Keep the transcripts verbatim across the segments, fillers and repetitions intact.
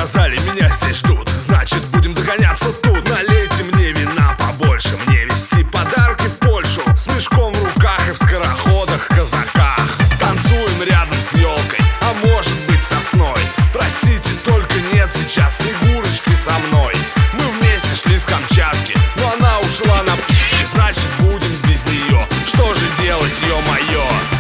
сказали, меня здесь ждут, значит будем догоняться тут. Налейте мне вина побольше, мне везти подарки в Польшу. С мешком в руках и в скороходах, казаках. Танцуем рядом с елкой, а может быть сосной. Простите, только нет сейчас Снегурочки со мной. Мы вместе шли с Камчатки, но она ушла на п***, значит будем без нее. Что же делать, ё-моё?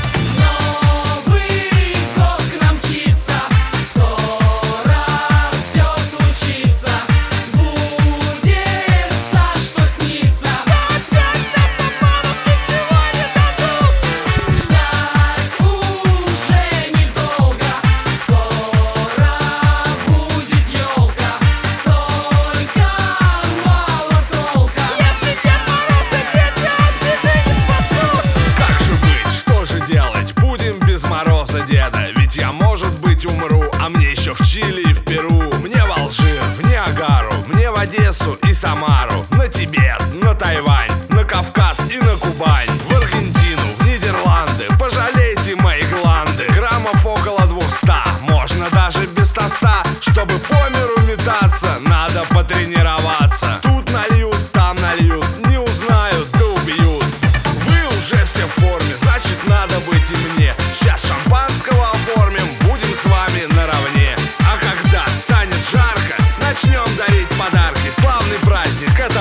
Ведь я, может быть, умру, а мне еще в Чили и в Перу. Мне в Алжир, в Ниагару, мне в Одессу и Самару, на Тибет, на Тайвань, на Кавказ и на Кубань, в Аргентину, в Нидерланды. Пожалейте мои гланды, граммов около двухста, можно даже без тоста. Чтобы по миру метаться, надо потренироваться. Тут нальют, там нальют, не узнают, да убьют. Вы уже все в форме, значит надо быть и мне. Сейчас шампанского оформим, будем с вами наравне. А когда станет жарко, начнем дарить подарки. Славный праздник, это